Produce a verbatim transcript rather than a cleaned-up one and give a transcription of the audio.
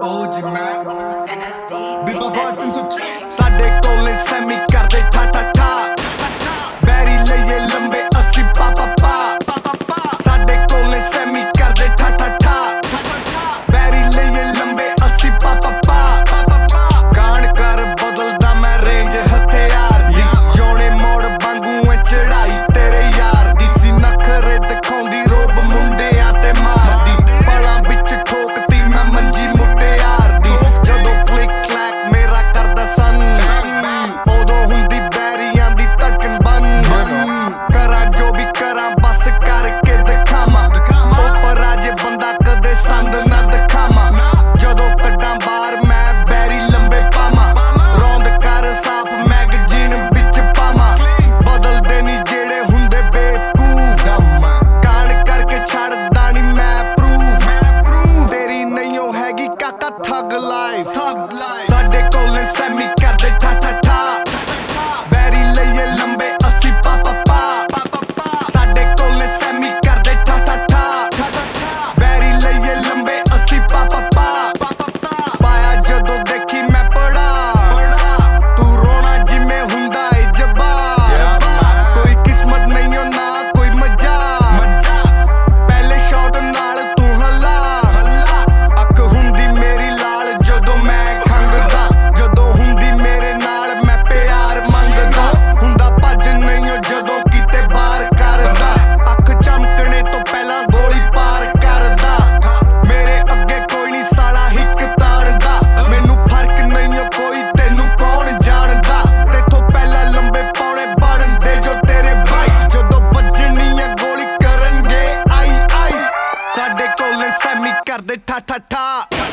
ਓ ਜੀ ਮੈਂ N S D ਬੀਬਾ ਬਾਟਨ ਸੁੱਚੀ ਸਾਡੇ ਕੋਲੇ ਸੈਮੀ ਕਰਦੇ ਠਾ ਠਾ ਠਾ ਬੈਰੀ ਲਈਏ ਲੰਬੇ ਅਸੀਂ ਪਾ ਪਾ ਪਾ ਸਾਡੇ ਕੋਲੇ ਸੈਮੀ ਕਰਦੇ ਠਾ ਠਾ ਠਾ ਬੈਰੀ ਲਈਏ ਲੰਬੇ ਅਸੀਂ ਪਾ ਪਾ ਪਾ ਕਾਣ ਕਰ ਬਦਲਦਾ ਮੈਂ ਰੇਂਜ ਹਥਿਆਰ ਦੀ ਜੋਣੇ ਮੋੜ ਵਾਂਗੂ ਐ ਚੜਾਈ ਤੇਰੇ ਯਾਰ ਦੀ ਸੀ ਨਖਰੇ ਦਿਖਾਉਂਦੀ ਰੋਬ ਮੁੰਡਿਆਂ ਤੇ ਮਾਰਦੀ ਪਲਾਂ ਵਿੱਚ ਠੋਕਤੀ ਮੈਂ ਮੰਜੀ ਮੁਟਿਆਰ ਦੀ ਜਦੋਂ ਕਲਿਕ ਕਲੈਕ ਮੇਰਾ ਕਰਦਾ ਸਨ ਉਦੋਂ ਹੁੰਦੀ ਬੈਰੀਆਂ ਦੀ ਧੜਕਣ ਬੰਨ ਕਰਾਂ ਜੋ ਵੀ ਕਰਾਂ ਬਸ ਕਰਕੇ ਦਿਖਾਵਾਂ ਉੱਪਰ ਆ ਜੇ ਬੰਦਾ ਕਦੇ ਸੰਦ ਨਾ ਦਿਖਾਵਾਂ ਜਦੋਂ ਕੱਢਾਂ ਬਾਹਰ ਮੈਂ ਬੈਰੀ ਲੰਬੇ ਪਾਵਾਂ ਰੌਂਦ ਕਰ ਸਾਫ ਮੈਗਜ਼ੀਨ ਵਿੱਚ ਪਾਵਾਂ ਬਦਲਦੇ ਨੀ ਜਿਹੜੇ ਹੁੰਦੇ ਬੇਵਕੂਫ ਕਾਣ ਕਰਕੇ ਛੱਡਦਾ ਨੀ ਮੈਂ ਪ੍ਰੂਫ ਤੇਰੀ ਨਹੀਂ ਓ ਹੈਗੀ ਕਾਕਾ ਥੱਗ ਲਾਈਫ ਸਾਡੇ ਕੋਲੇ ਸੈਮੀ ਕਰਦੇ ਠਾ ਠਾ ਠਾ ਬੈਰੀ ਲਈਏ ਲੰਬੇ ਅਸੀਂ ਪਾ ਪਾ ਪਾ ਸਾਡੇ ਕੋਲੇ ਸੈਮੀ ਕਰਦੇ ਠਾ ਠਾ ਠਾ ਬੈਰੀ ਲਈਏ ਲੰਬੇ ਅਸੀਂ ਪਾ ਪਾ ਪਾ ਪਾਇਆ ਜਦੋਂ ਦੇਖੀ ਮੈਂ ਪੜਾ ਤੂੰ ਰੋਣਾ ਜਿਵੇਂ ਹੁੰਦਾ ਏ ਜੱਬਾ ਕੋਈ ਕਿਸਮਤ ਨਹੀਂ ਓ ਨਾ ਕੋਈ ਮਜ਼ਾ ਪਹਿਲੇ ਸ਼ਾਟ ਨਾਲ ਤੂੰ ਹੱਲਾ ਅੱਖ ਹੁੰਦੀ ਮੇਰੀ ਲਾਲ ਜਦੋਂ ਮੈਂ ਖੰਗਦਾ ਜਦੋਂ ਹੁੰਦੀ ਮੇਰੇ ਨਾਲ ਮੈਂ ਪਿਆਰ ਮੰਗਦਾ ਹੁੰਦਾ ਭੱਜ ਨਹੀਂ ਓ ਜਦੋਂ ਕਿਤੇ ਬਾਹਰ ਕਰਦਾ ਅੱਖ ਚਮਕਣੇ ਤੋਂ ਪਹਿਲਾਂ ਗੋਲੀ ਪਾਰ ਕਰਦਾ ਮੇਰੇ ਅੱਗੇ ਕੋਈ ਨਹੀਂ ਸਾਲਾ ਹਿੱਕ ਤਾਣਦਾ ਮੈਨੂੰ ਫਰਕ ਨਹੀਂ ਓ ਕੋਈ ਤੈਨੂੰ ਕੌਣ ਜਾਣਦਾ ਤੇਥੋਂ ਪਹਿਲਾਂ ਲੰਬੇ ਪੌਣੇ ਬਣਦੇ ਜੋ ਤੇਰੇ ਭਾਈ ਜਦੋਂ ਵੱਜਣੀ ਆ ਗੋਲੀ ਕਰਨਗੇ ਆਈ ਆਈ ਸਾਡੇ ਕੋਲੇ ਸੈਮੀ ਕਰਦੇ ਠਾ ਠਾ ਠਾ